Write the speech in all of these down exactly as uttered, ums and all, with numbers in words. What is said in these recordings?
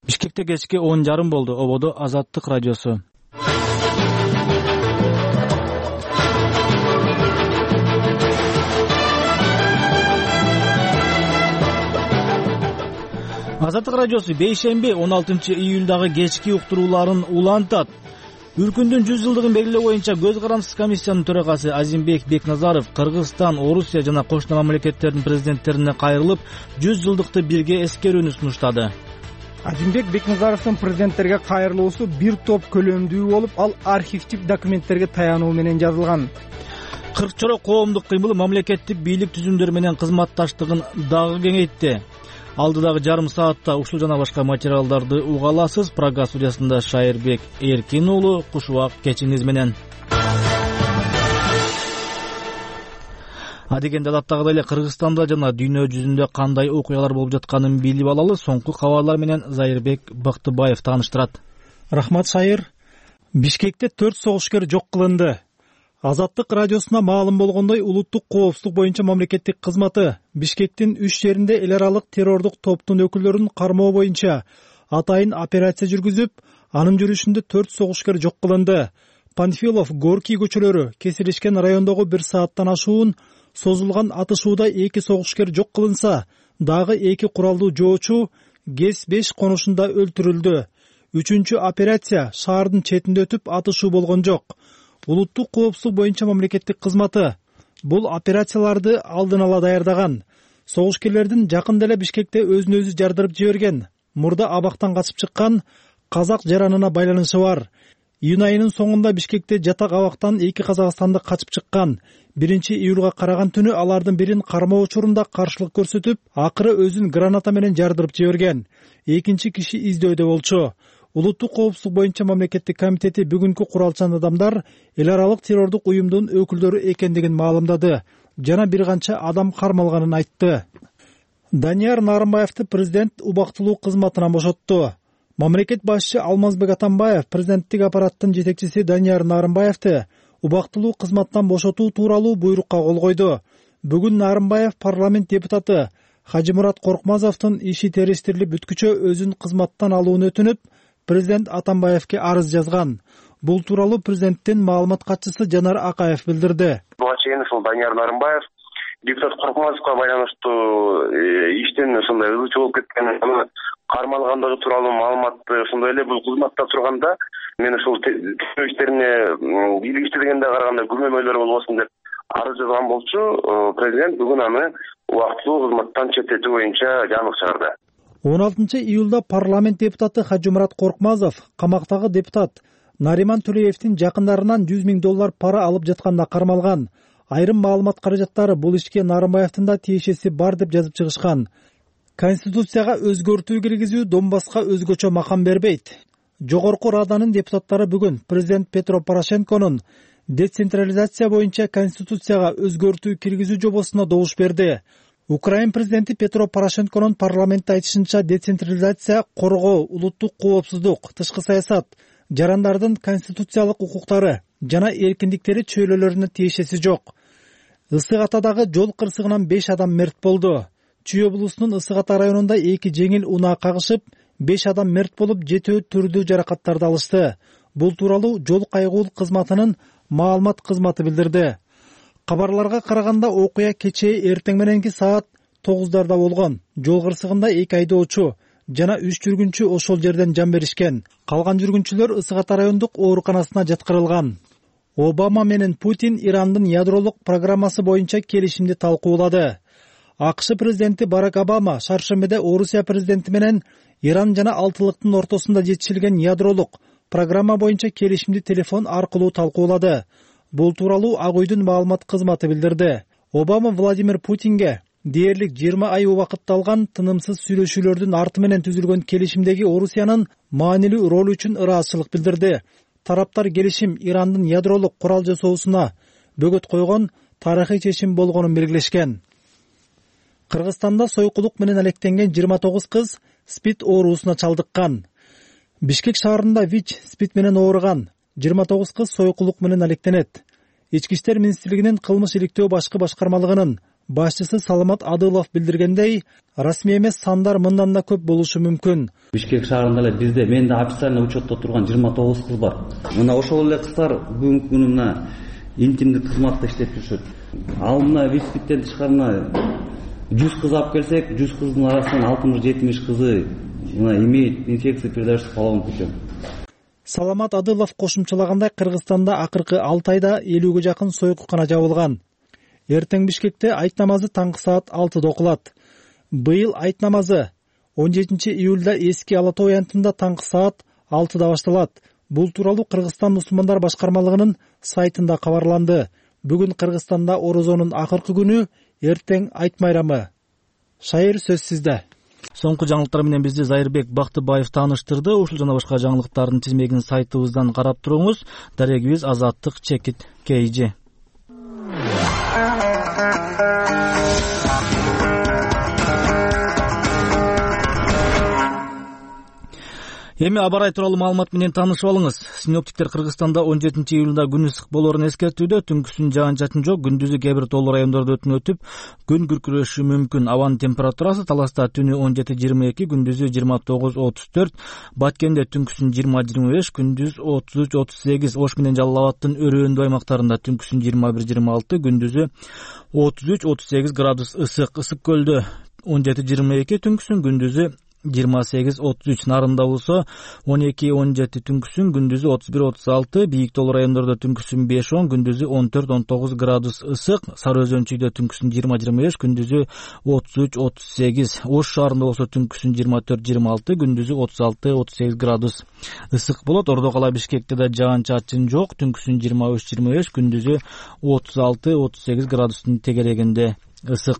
Бишкекте кечки он жарым болду. Ободо Азаттык радиосу. Азаттык радиосу бейшемби он алтынчы июлдагы кечки уктурууларын улантат. Үркүндүн жүз жылдыгын белгилөө боюнча көз карандысыз комиссиянын төрагасы Азимбек Бекназаров Кыргызстан, Орусия жана кошуна мамлекеттердин президенттерине кайрылып, жүз жылдыкты бирге эскерүүнү сунуштады. Азимбек Бекназаровдун президенттерге кайрылуусу бир топ көлөмдүү болуп, ал архивдик документтерге таянуу менен жазылган. кырк чорок коомдук кыймыл мамлекеттик бийлик түзүмдөрү менен кызматташтыгын дагы кеңейтти. Алдыдагы жарым саатта ушул жана башка материалдарды уга аласыз. Прага студиясында Шайырбек Эркин уулу, кушубак кечиңиз менен. Адегенде адаттагыдай эле Кыргызстанда жана дүйнө жүзүндө кандай окуялар болуп жатканын билип алалы. Соңку кабарлар менен Зайырбек Бактыбаев тааныштырат. Рахмат Шайыр. Бишкекте төрт согушкер жок кылынды. Азаттык радиосуна маалым болгондой, улуттук коопсуздук боюнча мамлекеттик кызматы Бишкектин үч жеринде эл аралык террордук топтун өкүлдөрүн кармоо боюнча атайын операция жүргүзүп, анын жүрүшүндө төрт согушкер жок кылынды. Панфилов, Горький көчөлөрү кесилишкен райондогу бир сааттан ашуун созулган атышууда эки согушкер жок кылынса, дагы эки куралдуу жоочу ГЭС беш конушунда өлтүрүлдү. Үчүнчү операция шаардын четинде өтүп, атышуу болгон жок. Улуттук коопсуздук боюнча мамлекеттик кызматы бул операцияларды алдын ала даярдаган. Согушкерлердин жакында эле Бишкекте өзүн өзү жардырып жиберген, мурда абактан качып чыккан казак жаранына байланышы бар. Июнь айынын соңунда Бишкекте жатак абактан эки казакстандык качып чыккан. биринчи июлга караган түнү алардын бирин кармоо учурунда каршылык көрсөтүп, акыры өзүн граната менен жардырып жиберген. Экинчи киши издөөдө болчу. Улуттук коопсуздук боюнча мамлекеттик комитети бүгүнкү куралчан адамдар эл аралык террордук уюмдун өкүлдөрү экендигин маалымдады жана бир канча адам кармалганын айтты. Данияр Нарымбаевди президент убактылуу кызматынан бошотту. Мамлекет башчы Алмазбек Атамбаев президенттик аппараттын жетекчиси Данияр Нарымбаевди убактылуу кызматтан бошотуу тууралуу буйрукка кол койду. Бүгүн Нарымбаев парламент депутаты Хажимурат Коркмазовдун иши териштирилип бүткүчө өзүн кызматтан алууну өтүнүп, президент Атамбаевке арыз жазган. Бул тууралуу президенттин маалымат катчысы Жанар Акаев билдирди. Буга чейин ушул Данияр Нарымбаев депутат Коркмазовго байланыштуу иштен ушундай ызычуу болуп кеткен, аны кармалгандыгы тууралуу маалыматты ошондой эле бул кызматта турганда мен ушул террор иштерине бийлик иштегенде караганда күмөмөлөр болбосун деп арыз жазган болчу. Президент бүгүн аны убактылуу кызматтан четтетүү боюнча жаңылык чыгарды. он алтынчы июлда парламент депутаты Хажимурат Коркмазов камактагы депутат Нариман Төлеевдин жакындарынан жүз миң доллар пара алып жатканда кармалган. Айрым маалымат каражаттары бул ишке Нарымбаевдин да тиешеси бар деп жазып чыгышкан. Конституцияга өзгөртүү киргизүү Донбасска өзгөчө макам бербейт. Жогорку Раданын депутаттары бүгүн президент Петро Порошенконун децентрализация боюнча Конституцияга өзгөртүү киргизүү жобосуна добуш берди. Украин президенти Петро Порошенконун парламентте айтышынча децентрализация коргоо, улуттук коопсуздук, тышкы саясат, жарандардын конституциялык укуктары жана эркиндиктери чөйрөлөрүнө тиешеси жок. Ысык Атадагы жол кырсыгынан беш адам мерт болду. Чүй облусунун Ысык Ата районунда эки жеңил унаа кагышып, беш адам мерт болуп, жетөө түрдүү жаракаттарды алышты. Бул тууралуу жол кайгуул кызматынын маалымат кызматы билдирди. Кабарларга караганда окуя кечээ эртең мененки саат тогуздарда болгон. Жол кырсыгында эки айдоочу жана үч жүргүнчү ошол жерден жан беришкен. Калган жүргүнчүлөр Ысык Ата райондук ооруканасына жаткырылган. Обама менен Путин Ирандын ядролук программасы боюнча келишимди талкуулады. АКШ президенти Барак Обама шаршембиде Орусия президенти менен Иран жана Алтылыктын ортосунда жетишилген ядролук программа боюнча келишимди телефон аркылуу талкуулады. Бул тууралуу Ак үйдүн маалымат кызматы билдирди. Обама Владимир Путинге дээрлик жыйырма ай убакытты алган тынымсыз сүйлөшүүлөрдүн арты менен түзүлгөн келишимдеги Орусиянын маанилүү ролу үчүн ыраазычылык билдирди. Тараптар келишим Ирандын ядролук курал жасоосуна бөгөт койгон тарыхый чечим болгонун белгилешкен. Кыргызстанда сойкулук менен алектенген жыйырма тогуз кыз СПИД оорусуна чалдыккан. Бишкек шаарында ВИЧ СПИД менен ооруган жыйырма тогуз кыз сойкулук менен алектенет. Ички иштер министрлигинин кылмыш иликтөө башкы башкармалыгынын Башчысы Саламат Адылов билдиргендей, расмий эмес сандар мындан да көп болушу мүмкүн. Бишкек шаарында эле бизде менде официально учетто турган жыйырма тогуз кыз бар. Мына ошол эле кыздар бүгүнкү күнү мына интимдик кызматта иштеп жүрүшөт. Ал мына виспиттен тышкарына жүз кыз алып келсек, жүз кыздын арасынан алтымыш жетимиш кызы мына имеет инфекцию, передающуюся половым путем. Саламат Адылов кошумчалагандай, Кыргызстанда акыркы алты айда элүүгө жакын союккана жабылган. Эртең Бишкекте айт намазы таңкы саат алтыда окулат. Быйыл айт намазы он жетинчи июлда эски Ала тоо аянтында таңкы саат алтыда башталат. Бул тууралуу Кыргызстан мусулмандар башкармалыгынын сайтында кабарланды. Бүгүн Кыргызстанда орозонун акыркы күнү, эртең айт майрамы. Шайыр, сөз сизде. Соңку жаңылыктар менен бизди Зайырбек Бактыбаев тааныштырды. Ушул жана башка жаңылыктардын тизмегин сайтыбыздан карап туруңуз. Дарегибиз Азаттык Чекит Кейжи. Эми аба ырайы тууралуу маалымат менен таанышып алыңыз. Синоптиктер Кыргызстанда он жетинчи июлда күн ысык болоорун эскертүүдө. Түнкүсүн жаан-чачын жок, күндүзү кээ бир тоолуу райондордо өтүп, күн күркүрөшү мүмкүн. Абанын температурасы Таласта түнү он жети жыйырма эки, күндүзү жыйырма тогуз отуз төрт, Баткенде түнкүсүн жыйырма жыйырма беш, күндүз отуз үч отуз сегиз, Ош менен Жалал Абадтын өрөөндүү аймактарында түнкүсүн жыйырма бир жыйырма алты, күндүзү отуз үч отуз сегиз градус ысык. Ысык көлдө он жети жыйырма эки, түнкүсүн күндүзү жыйырма сегиз отуз үч, Нарында болсо он эки он жети, түнкүсүн күндүзү отуз бир отуз алты, бийик тоолуу райондордо түнкүсүн беш он, күндүзү он төрт он тогуз градус ысык. Сары Өзөнчүйдө түнкүсүн жыйырма жыйырма беш, күндүзү отуз үч отуз сегиз. Ош шаарында болсо түнкүсүн жыйырма төрт жыйырма алты, күндүзү отуз алты отуз сегиз градус ысык болот. Ордо кала Бишкекте да жаан-чачын жок, түнкүсүн жыйырма үч жыйырма беш, күндүзү отуз алты отуз сегиз градустун тегерегинде ысык.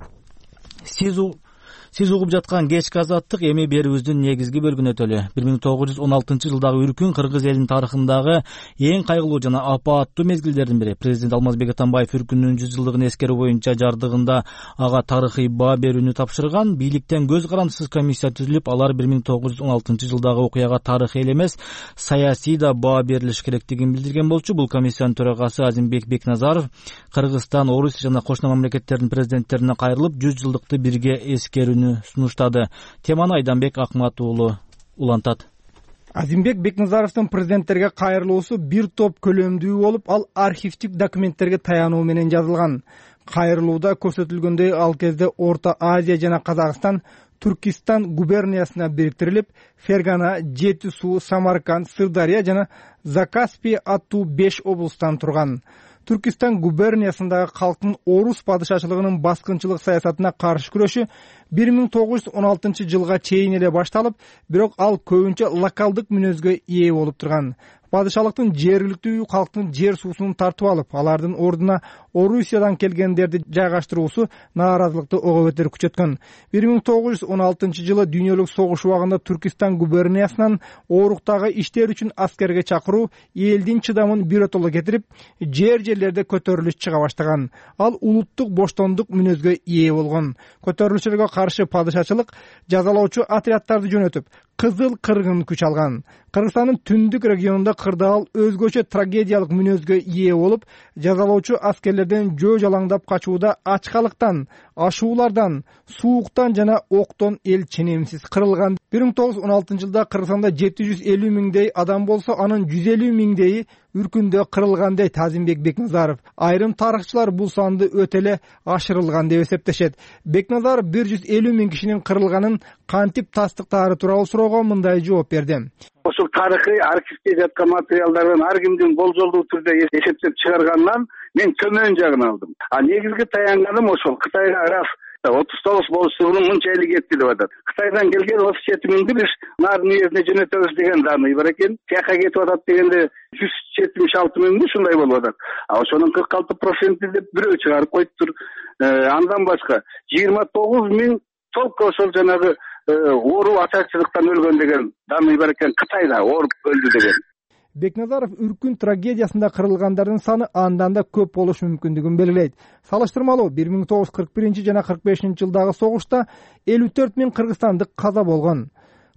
Сиз Сиз угуп жаткан кечки Азаттык эми берүүбүздүн негизги бөлүгүнө өтөлү. бир миң тогуз жүз он алтынчы жылдагы үркүн Кыргыз элинин тарыхындагы эң кайгылуу жана апааттуу мезгилдердин бири. Президент Алмазбек Атамбаев үркүндүн жүз жылдыгын эскерүү боюнча жардыгында ага тарыхый баа берүүнү тапшырган. Бийликтен көз карандысыз комиссия түзүлүп, алар бир миң тогуз жүз он алтынчы жылдагы окуяга тарыхый эле эмес, саясий да баа берилиш керектигин билдирген болчу. Бул комиссиянын төрагасы Азимбек Бекназаров Кыргызстан, Орусия жана кошуна мамлекеттердин президенттерине кайрылып, жүз жылдыкты бирге эскерүүнү сунуштады. Теманы Айданбек Акмат уулу улантат. Азимбек Бекназаровдун президенттерге кайрылуусу бир топ көлөмдүү болуп, ал архивдик документтерге таянуу менен жазылган. Кайрылууда көрсөтүлгөндөй, ал кезде Орто Азия жана Казакстан Түркистан губерниясына бириктирилип, Фергана, Жети Суу, Самарканд, Сырдария жана Закаспий аттуу беш облустан турган. Түркистан губерниясындагы калктын орус падышачылыгынын баскынчылык саясатына каршы күрөшү бир миң тогуз жүз он алтынчы жылга чейин эле башталып, бирок ал көбүнчө локалдык мүнөзгө ээ болуп турган. Падышалыктын жергиликтүү калктын жер суусун тартып алып, алардын ордуна Орусиядан келгендерди жайгаштыруусу нааразылыкты ого бетер күчөткөн. бир миң тогуз жүз он алтынчы жылы дүйнөлүк согуш убагында Түркистан губерниясынан ооруктагы иштер үчүн аскерге чакыруу элдин чыдамын биротоло кетирип, жер жерлерде көтөрүлүш чыга баштаган. Ал улуттук боштондук мүнөзгө ээ болгон. Көтөрүлүшчүлөргө каршы падышачылык жазалоочу отряддарды жөнөтүп, кызыл кыргын күч алган. Кыргызстандын түндүк регионунда кырдаал өзгөчө трагедиялык мүнөзгө ээ болуп, жазалоочу аскерлерден жөө жалаңдап качууда ачкалыктан, ашуулардан, сууктан жана октон эл ченемсиз кырылган. бир миң тогуз жүз он алтынчы жылда Кыргызстанда жети жүз элүү миңдей адам болсо, анын жүз элүү миңдейи үркүндө кырылган дейт Азимбек Бекназаров. Айрым тарыхчылар бул санды өтө эле ашырылган деп эсептешет. Бекназаров бир жүз элүү миң кишинин кырылганын кантип тастыктаары тууралуу суроого мындай жооп берди. Ошол тарыхый архивде жаткан материалдардан ар кимдин болжолдуу түрдө эсептеп чыгаргандан мен төмөн жагын алдым. А негизги таянганым ошол Кытайга раз отуз тогуз болушугунун мынча эли кетти деп атат. Кытайдан келген отуз жети миңди биз нарын уездине жөнөтөбүз деген данный бар экен. Тияка кетип атат дегенде жүз жетимиш алты миңди ушундай болуп атат. А ошонун кырк алты проценти деп бирөө чыгарып коюптур. Андан башка жыйырма тогуз миң толку ошол жанагы оору ачарчылыктан өлгөн деген данный бар экен. Кытайда ооруп өлдү деген. Бекназаров үркүн трагедиясында кырылгандардын саны андан да көп болушу мүмкүндүгүн белгилейт. Салыштырмалуу бир миң тогуз жүз кырк биринчи жана кырк бешинчи жылдагы согушта элүү төрт миң кыргызстандык каза болгон.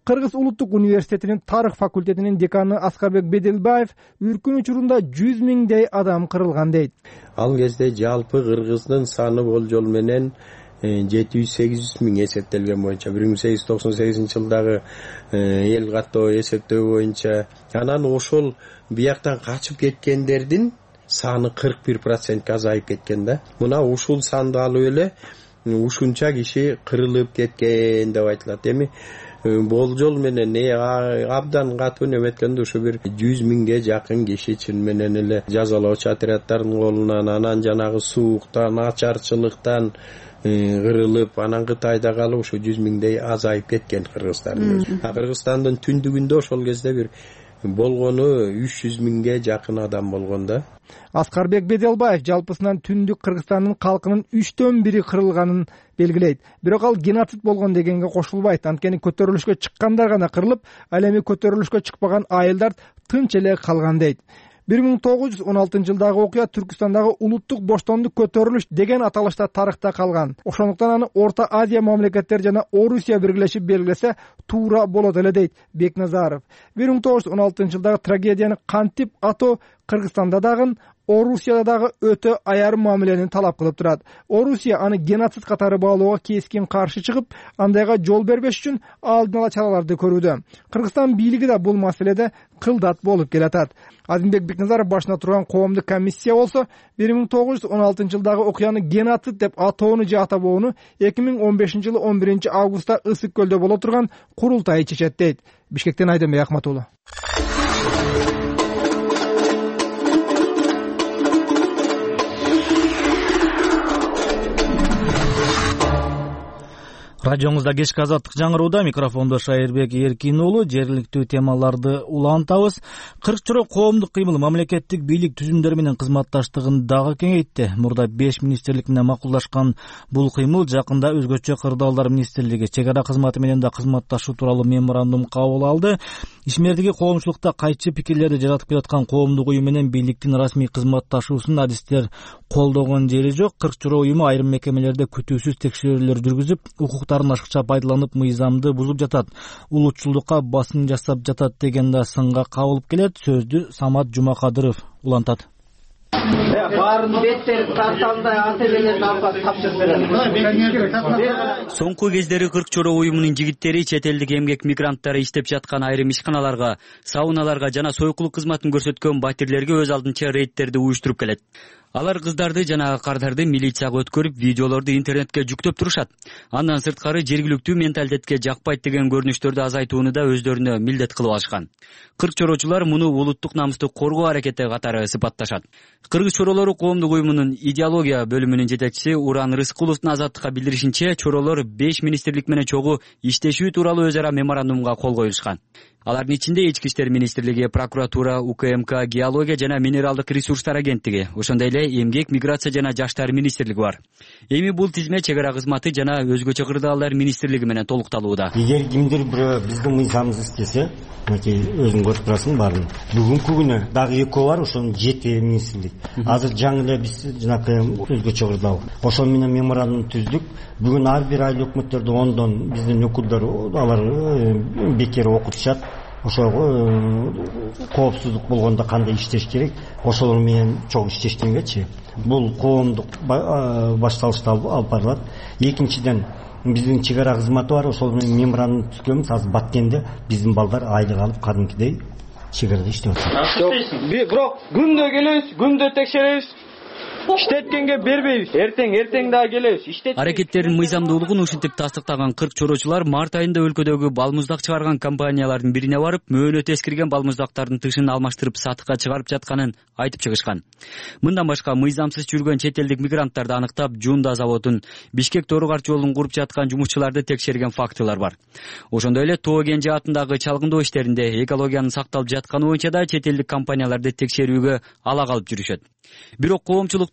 Кыргыз улуттук университетинин тарых факультетинин деканы Аскарбек Беделбаев үркүн учурунда жүз миңдей адам кырылган дейт. Ал кезде жалпы кыргыздын саны болжол менен жети жүз сегиз жүз миң эсептелген боюнча бир миң сегиз жүз токсон сегизинчи жылдагы эл каттоо эсептөө боюнча. Анан ошол бияктан качып кеткендердин саны кырк бир процентке азайып кеткен да. Мына ушул санды алып эле ушунча киши кырылып кеткен деп айтылат. Эми болжол менен абдан катуу неметкенде ушу бир жүз миңге жакын киши чын менен эле жазалоочу отряддардын колунан, анан жанагы сууктан, ачарчылыктан кырылып, анан Кытайда калып ушу жүз миңдей азайып кеткен кыргыздардын. А Кыргызстандын түндүгүндө ошол кезде бир болгону үч жүз миңге жакын адам болгон да. Аскарбек Беделбаев жалпысынан түндүк Кыргызстандын калкынын үчтөн бири кырылганын белгилейт. Бирок ал геноцид болгон дегенге кошулбайт. Анткени көтөрүлүшкө чыккандар гана кырылып, ал эми көтөрүлүшкө чыкпаган айылдар тынч эле калган дейт. бир миң тогуз жүз он алтынчы жылдагы окуя Түркүстандагы улуттук боштондук көтөрүлүш деген аталышта тарыхта калган. Ошондуктан аны Орто Азия мамлекеттери жана Орусия биргелешип белгилесе туура болот эле дейт Бекназаров. бир миң тогуз жүз он алтынчы жылдагы трагедияны кантип атоо Кыргызстанда дагы, Орусияда дагы өтө аярым мамилени талап кылып турат. Орусия аны геноцид катары баалоого кескин каршы чыгып, андайга жол бербеш үчүн алдын ала чараларды көрүүдө. Кыргызстан бийлиги да бул маселеде кылдат болуп келатат. Азимбек Бекназаров башына турган коомдук комиссия болсо, бир миң тогуз жүз он алтынчы жылдагы окуяны геноцид деп атоону же атабоону эки миң он бешинчи жылы он биринчи августта Ысык көлдө боло турган курултай чечет дейт. Бишкектен Айденбек Акматулу. Радиоңузда кечки азаттык жаңырууда, микрофондо Шайырбек Эркин уулу. Жергиликтүү темаларды улантабыз. кырк чоро коомдук кыймыл мамлекеттик бийлик түзүмдөрү менен кызматташтыгын дагы кеңейтти. Мурда беш министрлик менен макулдашкан бул кыймыл жакында өзгөчө кырдаалдар министрлиги чек ара кызматы менен да кызматташуу тууралуу меморандум кабыл алды. Ишмердиги коомчулукта кайчы пикирлерди жаратып жаткан коомдук уюм менен бийликтин расмий кызматташуусун адистер колдогон жери жок. кырк чоро уюму айрым мекемелерде күтүүсүз текшерүүлөр жүргүзүп, укуктарын ашыкча пайдаланып, мыйзамды бузуп жатат, улутчулдукка басым жасап жатат деген да сынга кабылып келет. Сөздү Самат Жумакадыров улантат. Баарын беттер тарталдай ателелерин алып тапшырып берет. Соңку кездери кырк чоро уюмунун жигиттери чет элдик эмгек мигранттары иштеп жаткан айрым ишканаларга, сауналарга жана сойкулук кызматын көрсөткөн батирлерге өз алдынча рейдтерди уюштуруп келет. Алар кыздарды жана кардарды милицияга өткөрүп, видеолорду интернетке жүктөп турушат. Андан сырткары жергиликтүү менталитетке жакпайт деген көрүнүштөрдү азайтууну да өздөрүнө милдет кылып алышкан. Кырк чорочулар муну улуттук намысту коргоо аракети катары сыпатташат. Кыргыз чоролору коомдук уюмунун идеология бөлүмүнүн жетекчиси Уран Рыскуловдун азаттыкка билдиришинче, чоролор беш министрлик менен чогуу иштешүү тууралуу өз ара меморандумга кол коюшкан. Алардын ичинде Ички иштер министрлиги, прокуратура, У К М К, геология жана минералдык ресурстар агенттиги, ошондой эле эмгек, миграция жана жаштар министрлиги бар. Эми бул тизме чек ара кызматы жана өзгөчө кырдаалдар министрлиги менен толукталууда. Эгер кимдир бирөө биздин мыйзамыбызды истесе, мынакей өзүң көрүп турасың баарын. Бүгүнкү күнү дагы экөө бар, ошонун жети министрлик. Азыр жаңы эле биз жанакы өзгөчө кырдаал. Ошол менен меморандум түздүк. Бүгүн ар бир айыл өкмөттөрдө ондон биздин өкүлдөр алар бекер окутушат. Ошол коопсуздук болгондо кандай иштеш керек, ошолор менен чогуу иштешкенгечи бул коомдук башталышты алып барылат. Экинчиден биздин чек ара кызматы бар, ошол менен меморандум түзгөнбүз. Азыр Баткенде биздин балдар айлык алып кадимкидей чек арада иштеп атат. Бирок күндө келебиз, күндө текшеребиз. Иштеткенге бербейбиз. Эртең, эртең дагы келебиз. Иштет. Аракеттердин мыйзамдуулугун ушинтип тастыктаган кырк чорочулар март айында өлкөдөгү балмуздак чыгарган компаниялардын бирине барып, мөөнөтү эскирген балмуздактардын тышын алмаштырып сатыкка чыгарып жатканын айтып чыгышкан. Мындан башка мыйзамсыз жүргөн чет элдик мигранттарды аныктап, Жунда заводун, Бишкек Тору-Карч жолун куруп жаткан жумушчуларды текшерген фактылар бар. Ошондой эле Тоо Кенже атындагы чалгындоо иштеринде экологиянын сакталып жатканы боюнча да чет элдик компанияларды текшерүүгө ала калып жүрүшөт. Бирок коомчулук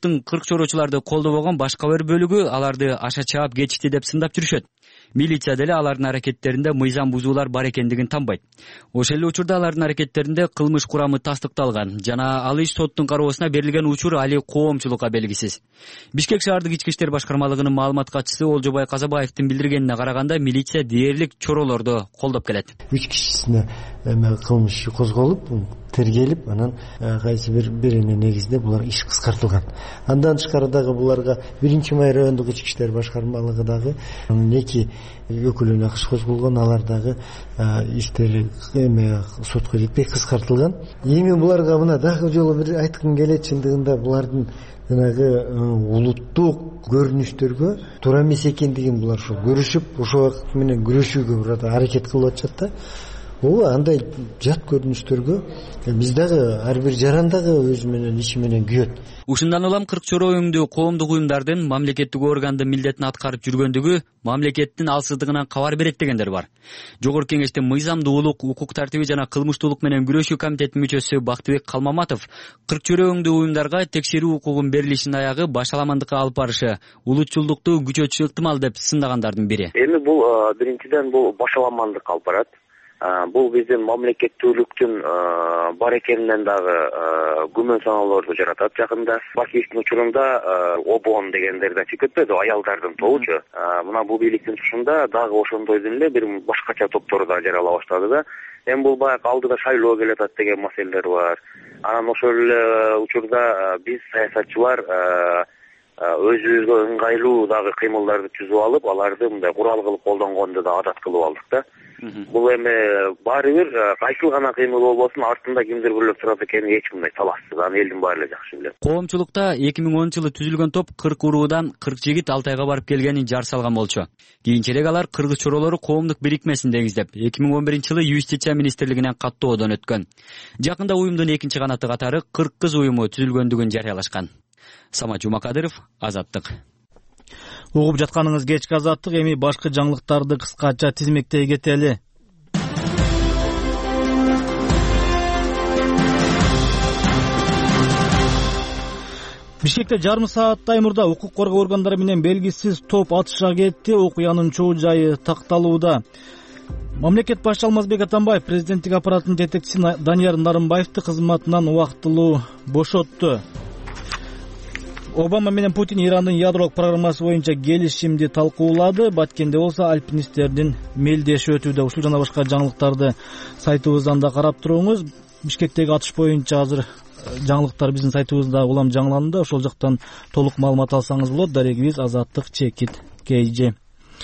Топтун кырк чорочуларды колдобогон башка бир бөлүгү аларды аша чаап кетишти деп сындап жүрүшөт. Милиция деле алардын аракеттеринде мыйзам бузуулар бар экендигин танбайт. Ошол эле учурда алардын аракеттеринде кылмыш курамы тастыкталган жана ал иш соттун кароосуна берилген учур али коомчулукка белгисиз. Бишкек шаардык ички иштер башкармалыгынын маалымат катчысы Олжобай Казабаевдин билдиргенине караганда, милиция дээрлик чоролорду колдоп келет. Үч кишисине кылмыш козголуп, тергелип, анан кайсы бир бирине негизде булар иш кыскартылган. Андан тышкары дагы буларга биринчи май райондук ички иштер башкармалыгы дагы эки өкүлүнө иш козголгон, алар дагы иштери эме сотко жетпей кыскартылган. Эми буларга мына дагы жолу бир айткым келет, чындыгында булардын жанагы улуттук көрүнүштөргө туура эмес экендигин булар ошо көрүшүп, ошо убакыт менен күрөшүүгө burada аракет кылып атышат да. Бул андай жат көрүнүштөргө биз дагы ар бир жаран дагы өзү менен иши менен күйөт. Ушундан улам кырк чоро өңдүү коомдук уюмдардын мамлекеттик органдын милдетин аткарып жүргөндүгү мамлекеттин алсыздыгынан кабар берет дегендер бар. Жогорку кеңештин мыйзамдуулук, укук тартиби жана кылмыштуулук менен күрөшүү комитетинин мүчөсү Бактыбек Калмаматов кырк чоро өңдүү уюмдарга текшерүү укугун берилишинин аягы башаламандыкка алып барышы, улутчулдукту күчөтүшү ыктымал деп сындагандардын бири. Эми бул биринчиден бул башаламандыкка алып барат. Бул биздин мамлекеттүүлүктүн бар экенинен дагы күмөн саноолорду жаратат. Жакында Бакиевдин учурунда обон дегендер да чыгып кетпеди, аялдардын тобучу. Мына бул бийликтин тушунда дагы ошондой эле бир башкача топтор да жарала баштады да. Эми бул баягы алдыда шайлоо келатат деген маселелер бар. Анан ошол эле учурда биз саясатчылар өзүбүзгө ыңгайлуу дагы кыймылдарды түзүп алып, аларды мындай курал кылып колдонгонду да адат кылып алдык да. Бул эми баары бир кайсыл гана кыймыл болбосун артында кимдир бүлөп турат экени эч кандай талашсыз. Аны элдин баары эле жакшы билет. Коомчулукта эки миң онунчу жылы түзүлгөн топ кырк уруудан кырк жигит Алтайга барып келгенин жар салган болчу. Кийинчерээк алар кыргыз чоролору коомдук бирикмесин деңиздеп, эки миң он биринчи жылы Юстиция министрлигинен каттоодон өткөн. Жакында уюмдун экинчи канаты катары кырк кыз уюму түзүлгөндүгүн жарыялашкан. Самат Жумакадыров, Азаттык. Угуп жатканыңыз кечки Азаттык, эми башкы жаңылыктарды кыскача тизмектей кетели. Бишкекте жарым сааттай мурда укук коргоо органдары менен белгисиз топ атышка кетти. Окуянын чоо жайы такталууда. Мамлекет башчысы Алмазбек Атамбаев президенттик аппараттын жетекчиси Данияр Нарымбаевди кызматынан убактылуу бошотту. Обама менен Путин Ирандын ядролук программасы боюнча келишимди талкуулады. Баткенде болсо альпинисттердин мелдеши өтүүдө. Ушул жана башка жаңылыктарды сайтыбыздан да карап туруңуз. Бишкектеги атыш боюнча азыр жаңылыктар биздин сайтыбызда улам жаңыланды. Ошол жактан толук маалымат алсаңыз болот. Дарегибиз Азаттык чекит кейжи.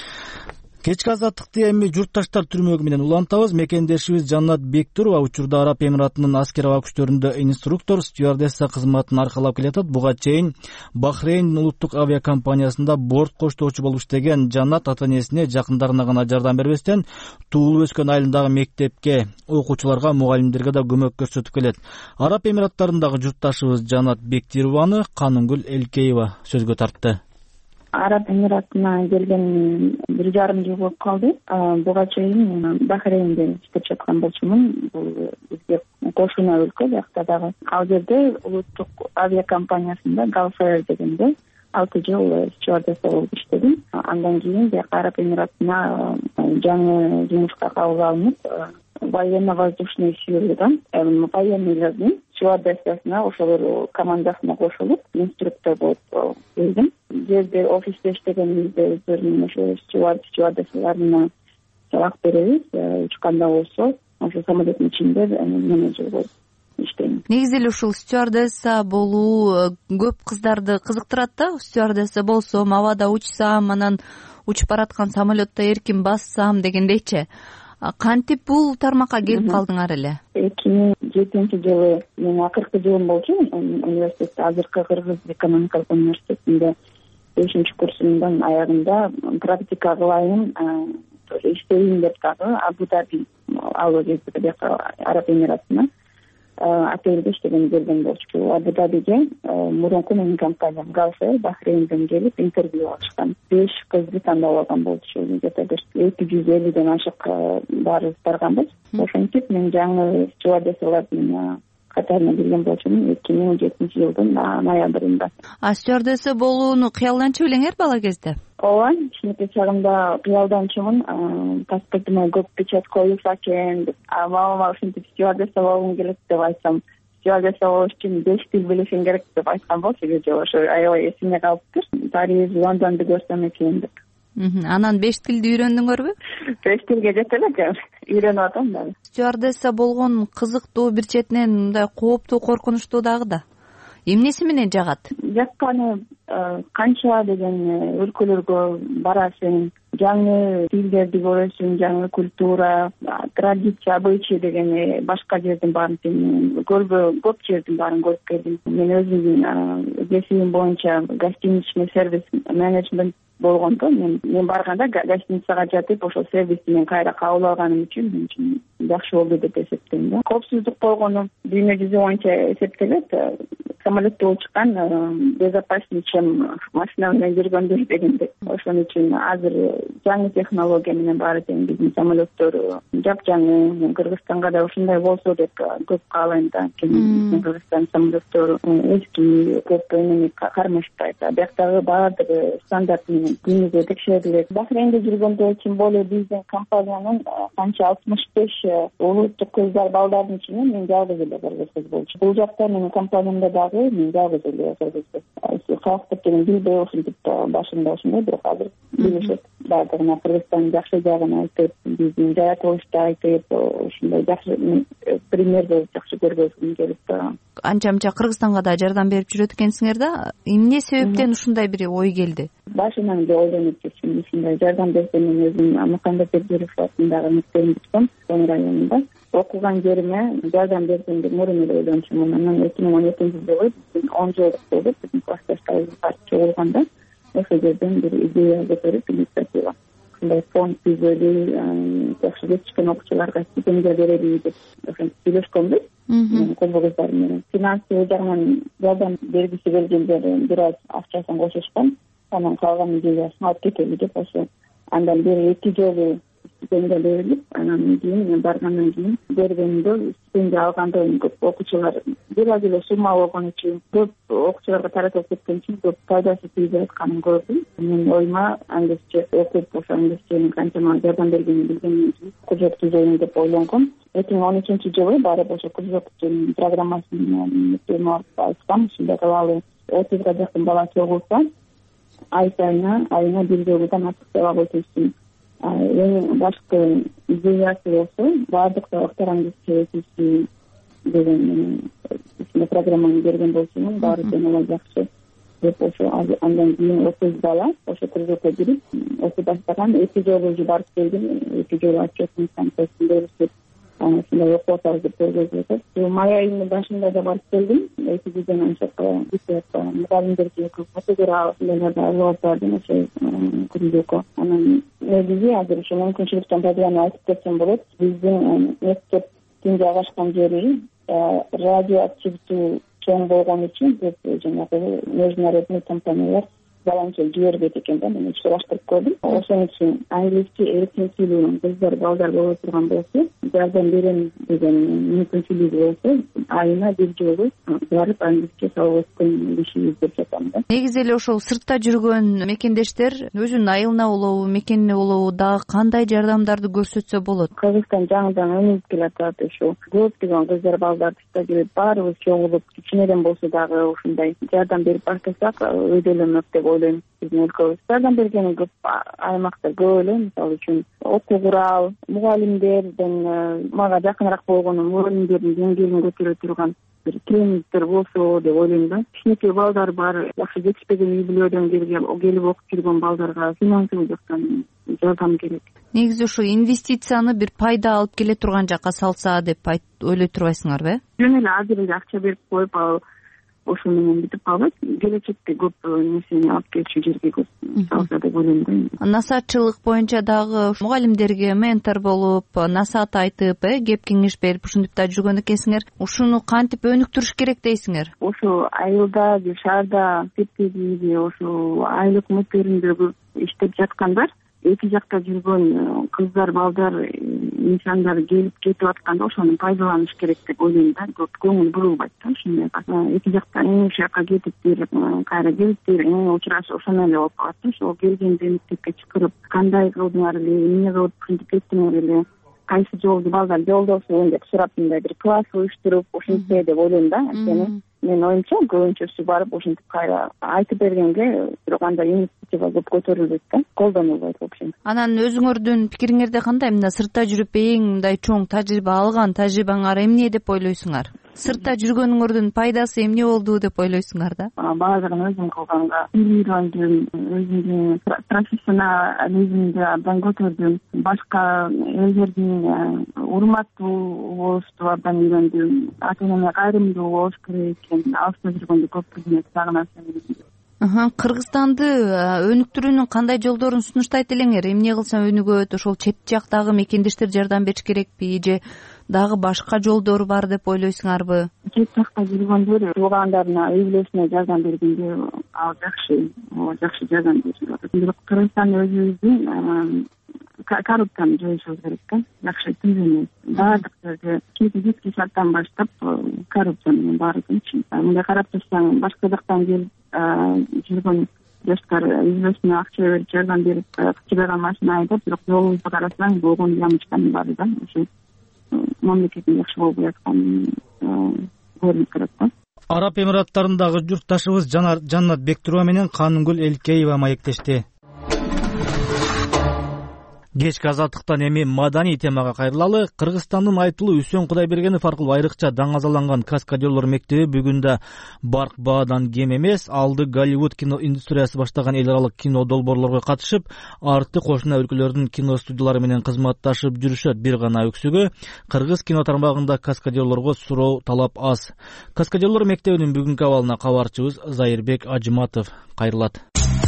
Кечки Азаттыкты эми журтташтар түрмөгү менен улантабыз. Мекендешибиз Жаннат Бектурова учурда Араб Эмиратынын аскер аба күчтөрүндө инструктор, стюардесса кызматын аркалап келатат. Буга чейин Бахрейн улуттук авиакомпаниясында борт коштоочу болуп иштеген Жаннат ата-энесине, жакындарына гана жардам бербестен, туулуп өскөн айылындагы мектепке, окуучуларга, мугалимдерге да көмөк көрсөтүп келет. Араб Эмираттарындагы журтташыбыз Жаннат Бектурованы Канынгүл Элкеева сөзгө тартты. Араб Эмиратына келген бир жарым жыл болуп калды. Буга чейин Бахрейнде иштеп жаткан болчумун. Бул бизге кошуна өлкө, жакта дагы. Ал жерде улуттук авиакомпаниясында Галфаер дегенде алты жыл стюардесса болуп иштедим. Андан кийин Араб Эмиратына жаңы жумушка кабыл алынып, военно-воздушный силадан военныйлардын стюардессасына, ошолор командасына кошулуп, инструктор болуп келдим. Жерде офисте иштегенибизде өздөрүнүн ошо стюардессаларына сабак беребиз. Учканда болсо ошо самолеттин ичинде менеджер болуп иштейм. Негизи эле ушул стюардесса болуу көп кыздарды кызыктырат да. Стюардесса болсом, абада учсам, анан учуп бараткан самолетто эркин бассам дегендейчи. Кантип бул тармакка келип калдыңар эле? эки миң жетинчи жылы мен акыркы жылым болчу университетте, азыркы Кыргыз экономикалык университетинде бешинчи курсумдун аягында практика кылайын, иштейин деп дагы Абу-Даби, ал жерде Араб Эмиратына отельде иштеген келген болчу. Абу-Дабиге мурунку менин компаниям Галфаер Бахрейнден келип интервью алышкан. Беш кызды тандап алган болчу. Где-то эки жүз элүүдөн ашык баарыбыз барганбыз. Ошентип мен жаңы стюардессалардын катарына кирген болчумун эки миң жетинчи жылдын ноябрында. А стюардесса болууну кыялданчу белеңер бала кезде? ооба, кичинекей чагымда кыялданчумун. Паспортума көп печать коюлса экен деп, мамама ушинтип стюардесса болгум келет деп айтсам, стюардесса болуш үчүн беш тил билишиң керек деп айткан болчу кечээ. Ошо аябай эсиме калыптыр. Париж, Лондонду көрсөм экен деп. Анан беш тилди үйрөндүңөрбү? Беш тилге жете элекем, үйрөнүп атам дагы. Стюардесса болгон кызыктуу, бир четинен мындай кооптуу, коркунучтуу дагы да. Эмнеси менен жагат? Жакканы канча деген өлкөлөргө барасың, жаңы тилдерди көрөсүң, жаңы культура, традиция, обычай деген башка жердин баарын сен көрбө, көп жердин баарын көрүп келдим. Мен өзүмдүн кесибим боюнча гостиничный сервис менеджмент болгондо мен мен барганда гостиницага жатып ошол сервисти мен кайра кабыл алганым үчүн мен үчүн жакшы болду деп эсептейм да. Коопсуздук болгону дүйнө жүзү боюнча эсептелет. Самолетте учкан безопаснее, чем машина менен жүргөндө дегенде. Ошон үчүн азыр жаңы технология менен баары тең биздин самолеттор жапжаңы. Мен Кыргызстанга да ушундай болсо деп көп каалайм да. Кыргызстан самолеттор эски, көп эмени кармашпайт. Бияктагы баардыгы стандарт менен күнүгө текшерилет. Бахрейнде жүргөндө тем более биздин компаниянын канча алтымыш беш улуттук кыздар балдардын ичинен мен жалгыз эле кыргыз кыз болчу. Бул жакта менин компаниямда дагы мен жалгыз эле кыргыз кыз. Калктык менен билбей ушинтип башында ошондой, бирок азыр билишет. Баардыгына Кыргызстандын жакшы жагын айтып, биздин жаратылышты айтып, ушундай жакшы примерди жакшы көргөзгүм келип. Анча-мынча Кыргызстанга да жардам берип жүрөт экенсиңер да. Эмне себептен ушундай бир ой келди? Башынан эле ойлонуп жүрчүмүн, ушундай жардам берсем. Мен өзүм Мыканбек Бердиев атындагы мектебин бүткөм, Чоң районунда. Окуган жериме жардам берсем деп мурун эле ойлончумун. Анан эки миң он экинчи жылы биздин он жылдык болуп, биздин классташтарыбыз чогулганда ошол жерден бир идея көтөрүп, инициатива. Ушундай фонд түзөлүп, жакшы жетишкен окуучуларга стипендия берели деп ошентип сүйлөшкөнбүз. Көбү кыздар менен финансылык жагынан жардам бергиси келгендер бир аз акчасын кошушкан. Анан калган идеясын алып кетели деп ошо андан бери эки жолу стипендия берилип, анан кийин мен баргандан кийин бергенде стипендия алганда көп окуучулар бир аз эле сумма болгон үчүн, көп окуучуларга таратылып кеткен үчүн көп пайдасы тийип атканын көрдүм. Мен оюма англисче окуп, ошо англисченин канчама жардам бергенин билгенден кийин күчөк түзөйүн деп ойлонгом. эки миң он үчүнчү жылы барып ошо күчөктүн программасын мектебиме айтсам, ушундай кылалы, отузга жакын бала чогулса ай сайына айына бир жолудан артык сабак өтүлсүн. Эң башкы идеясы болсо баардык сабактар англисче өтүлсүн деген программаны берген болчумун. Баары тең жакшы деп ошо андан кийин отуз бала ошо кружокко кирип окуй баштаган. Эки жолу барып келдим, эки жолу отчетный станциясын беришип ушундай окуп атабыз деп көргөзүп. Май айынын башында да барып келдим. Эки жүздөн ашык мугалимдерге материал ушундайларды алып бардым ошо кружокко. Анан негизи азыр ошо мүмкүнчүлүктөн пайдаланып айтып кетсем болот. Биздин мектептин жайгашкан жери радиоактивдүү чоң болгон үчүн көп жанагы международный компаниялар баланча жибербейт экен да. Мен сураштырып көрдүм. Ошон үчүн англисче эркин сүйлөгөн кыздар, балдар боло турган болсо, жардам берем деген мүмкүнчүлүгү болсо, айына бир жолу барып англисче сабак өткөн киши издеп жатам да. Негизи эле ошол сыртта жүргөн мекендештер өзүнүн айылына болобу, мекенине болобу дагы кандай жардамдарды көрсөтсө болот? Кыргызстан жаңыдан өнүгүп келатат. Ошо көптөгөн кыздар, балдар тышта жүрөт, баарыбыз чогулуп, кичинеден болсо дагы ушундай жардам берип баштасак өйдөлөнөт деп ойлойм. Биздин өлкөбүз жардам бергени көп аймакта көп эле. Мисалы үчүн окуу курал, мугалимдерден мага жакыныраак болгону мугалимдердин деңгээлин көтөрө турган бир тренингдер болсо деп ойлойм да. Кичинекей балдар бар, жакшы жетишпеген үй бүлөдөн келип окуп жүргөн балдарга финансылык жактан жардам керек. Негизи ушу инвестицияны бир пайда алып келе турган жакка салса деп ойлой турбайсыңарбы? Жөн эле азыр эле акча берип коюп ал ошо менен бүтүп калбайт. Келечекте көп нерсени алып келчү жерге көп салса деп ойлойм да. Насаатчылык боюнча дагы мугалимдерге ментор болуп, насаат айтып, э, кеп кеңеш берип ушинтип да жүргөн экенсиңер. Ушуну кантип өнүктүрүш керек дейсиңер? Ошо айылда же шаарда, мектептеги ошо айлык мөлшөрүндө иштеп жаткандар эки жакта жүргөн кыздар, балдар, инсандар келип кетип атканда ошону пайдаланыш керек деп ойлойм да. Көп көңүл бурулбайт да ушундайга. Эки жактан эң жакка кетип берип, кайра келип берип, эң учурашып ошондой эле болуп калат да. Ошол келгенде мектепке чакырып, кандай кылдыңар эле, эмне кылып ушинтип кеттиңер эле, кайсы жолду балдар жолдосуң деп сурап, мындай бир класс уюштуруп ушинтсе деп ойлойм да. Анткени менин оюмча көбүнчөсү барып ушинтип кайра айтып бергенге бирок андай инициатива көп көтөрүлбөйт да, колдонулбайт в общем. Анан өзүңөрдүн пикириңерде кандай? Мына сыртта жүрүп эң мындай чоң тажрыйба алган тажрыйбаңар эмне деп ойлойсуңар? Сыртта жүргөнүңөрдүн пайдасы эмне болду деп ойлойсуңар да? Баардыгын өзүм кылганга үйрөндүм, өзүмдүн профессионализмди абдан көтөрдүм. Башка элдердин урматтуу болушту абдан үйрөндүм. Ата-энеме кайрымдуу болуш керек экен. Алыста жүргөндө көп кызмет сагын нарса. Кыргызстанды өнүктүрүүнүн кандай жолдорун сунуштайт элеңер? Эмне кылсам өнүгөт? Ошол чет жактагы мекендештер жардам бериш керекпи же дагы башка жолдор бар деп ойлойсуңарбы? Чет жакта жүргөндөр туугандарына, үй бүлөсүнө жардам бергенде ал жакшы, жакшы жардам беришет. Бирок Кыргызстан өзүбүздүн коррупцияны жоюшубуз керек да. Жакшы түзүлмөй. Баардык жерде кечки шарттан баштап коррупция менен баары чын. Мындай карап турсаң, башка жактан келип жүргөн жаштар үй бүлөсүнө акча берип, жардам берип, чыгарган машина айдап, бирок жолубузду карасаң, болгон ямычканы бар да. Ошо мамлекеттин жакшы болуп жатканын көрүнүп турат да. Араб Эмираттарындагы журтташыбыз Жаннат Бектурова менен Канымгүл Элкеева маектешти. Кечки азаттыктан эми маданий темага кайрылалы. Кыргызстандын айтылуу Үсөн Кудайбергенов аркылуу айрыкча даңазаланган каскадерлор мектеби бүгүн да барк баадан кем эмес. Алды Голливуд кино индустриясы баштаган эл аралык кино долбоорлорго катышып, арты кошуна өлкөлөрдүн кино студиялары менен кызматташып жүрүшөт. Бир гана өксүгү, кыргыз кино тармагында каскадерлорго суроо талап аз. Каскадерлор мектебинин бүгүнкү абалына кабарчыбыз Зайырбек Ажыматов кайрылат.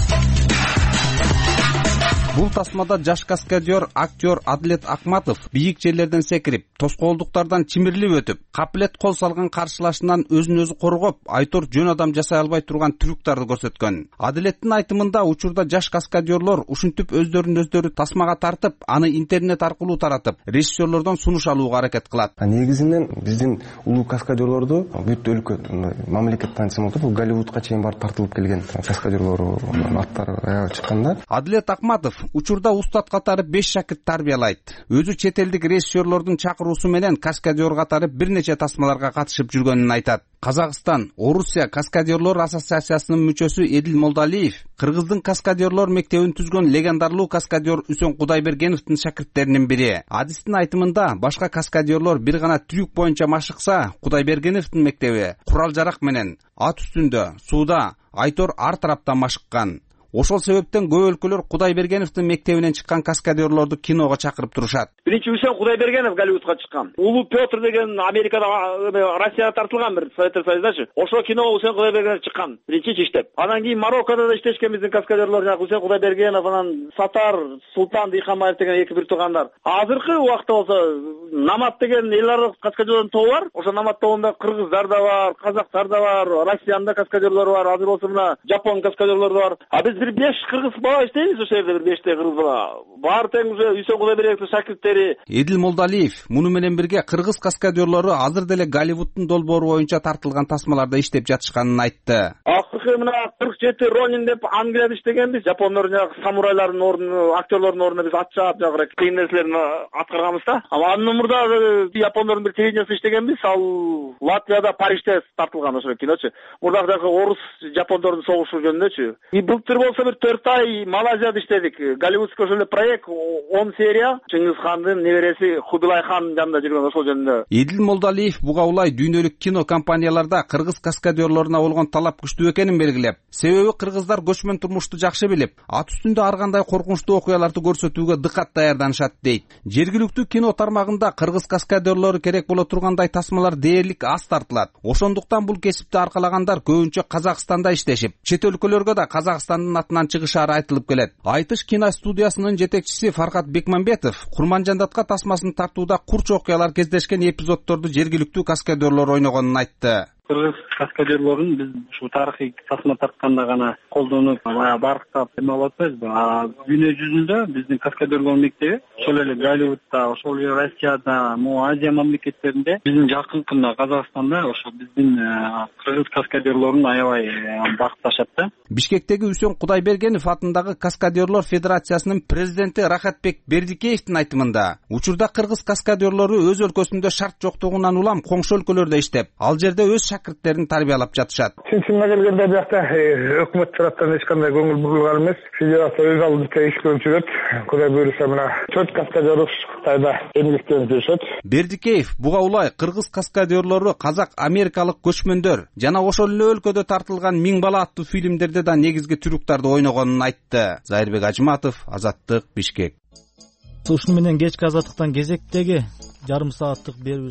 Бул тасмада жаш каскадер актер Адилет Акматов бийик жерлерден секирип, тоскоолдуктардан чимирлип өтүп, капилет кол салган каршылашынан өзүн өзү коргоп, айтор жөн адам жасай албай турган трюктарды көрсөткөн. Адилеттин айтымында учурда жаш каскадерлор ушинтип өздөрүн өздөрү тасмага тартып, аны интернет аркылуу таратып, режиссерлордон сунуш алууга аракет кылат. Негизинен биздин улуу каскадерлорду бүт өлкө мамлекет таанысым болуп, бул Голливудка чейин барып тартылып келген каскадерлор аттары аягы чыкканда. Адилет Акматов учурда устат катары беш шакирт тарбиялайт. Өзү чет элдик режиссерлордун чакыруусу менен каскадер катары бир нече тасмаларга катышып жүргөнүн айтат. Казакстан, Орусия каскадерлор ассоциациясынын мүчөсү Эдил Молдалиев Кыргыздын каскадерлор мектебин түзгөн легендарлуу каскадер Үсөн Кудайбергеновдун шакирттеринин бири. Адистин айтымында, башка каскадерлор бир гана трюк боюнча машыкса, Кудайбергеновдун мектеби курал жарак менен ат үстүндө, сууда, айтор ар тараптан машыккан. Ошол себептен көп өлкөлөр Кудайбергеновдун мектебинен чыккан каскадерлорду киного чакырып турушат. Биринчи Үсөн Кудайбергенов Голливудка чыккан. Улуу Петр деген Америкада, Россияда тартылган бир Советтер Союздачы. Ошол киного Үсөн Кудайбергенов чыккан. Биринчи иштеп. Анан кийин Мароккодо да иштешкен биздин каскадерлор, жана Үсөн Кудайбергенов, анан Сатар, Султан Дыйканбаев деген эки бир туугандар. Азыркы убакта болсо Намат деген эл аралык каскадерлордун тобу бар. Ошо Намат тобунда кыргыздар да бар, казактар да бар, Россиянын да каскадерлору бар, азыр болсо мына Жапон каскадерлору бар. А биз бир беш кыргыз бала иштейбиз ошол жерде, бир беште кыргыз бала. Баары тең уже Үсөн Кудайбергеновдун шакирттери. Эдил Молдалиев муну менен бирге кыргыз каскадерлору азыр деле Голливуддун долбоору боюнча тартылган тасмаларда иштеп жатышканын айтты. Акыркы мына кырк жети Ронин деп Англияда иштегенбиз. Жапондордун жагы самурайлардын ордуна, актерлордун ордуна биз ат чаап жагы кыйын нерселерин аткарганбыз да. Андан мурда Япондордун бир телевидениясында иштегенбиз. Ал Латвияда, Парижде тартылган ошол киночу. Мурда жагы орус жапондордун согушу жөнүндөчү. И былтыр болсо бир төрт ай Малайзияда иштедик. Голливудский ошол эле проект он серия. Чыңгыз хандын небереси Хубилай хан жанында жүргөн ошол жөнүндө. Эдил Молдалиев буга улай дүйнөлүк кино компанияларда кыргыз каскадерлоруна болгон талап күчтүү экенин белгилеп, себеби кыргыздар көчмөн турмушту жакшы билип, ат үстүндө ар кандай коркунучтуу окуяларды көрсөтүүгө дыкат даярданышат дейт. Жергиликтүү кино тармагында кыргыз каскадерлору керек боло тургандай тасмалар дээрлик аз тартылат. Ошондуктан бул кесипти аркалагандар көбүнчө Казакстанда иштешип, чет өлкөлөргө да Казакстандын атынан чыгышары айтылып келет. Айтыш кино студиясынын жетекчиси Фаркат Бекмамбетов Курманжандатка тасмасын тартууда курч окуялар кездешкен эпизоддорду жергиликтүү каскадерлор ойногонун айтты. кыргыз каскадерлорун биз ушу тарыхый тасма тартканда гана колдонуп баягы барктап эме кылып атпайбызбы. Дүйнө жүзүндө биздин каскадерлор мектеби ошол эле Голливудда, ошол эле Россияда, могу Азия мамлекеттеринде биздин жакынкында Казакстанда ошо биздин кыргыз каскадерлорун аябай багытташат да. Бишкектеги Үсөн Кудайбергенов атындагы Каскадерлор Федерациясынын президенти Рахатбек Бердикеевдин айтымында, учурда кыргыз каскадерлору өз өлкөсүндө шарт жоктугунан улам коңшу өлкөлөрдө иштеп, ал жерде өз шакирттерин тарбиялап жатышат. Чын-чынына келгенде биякта өкмөт тараптан эч кандай көңүл бурулган эмес. Федерация өз алдынча иш көрүп жүрөт. Кудай буйруса мына төрт каскадер Кытайда эмгектенип жүрүшөт. Бердикеев буга улай кыргыз каскадерлору казак америкалык көчмөндөр жана ошол эле өлкөдө тартылган Миң бала аттуу фильмдерде да негизги түрүктарды ойногонун айтты. Зайырбек Ажматов, Азаттык, Бишкек. Ушуну менен кечки азаттыктан кезектеги жарым сааттык берүү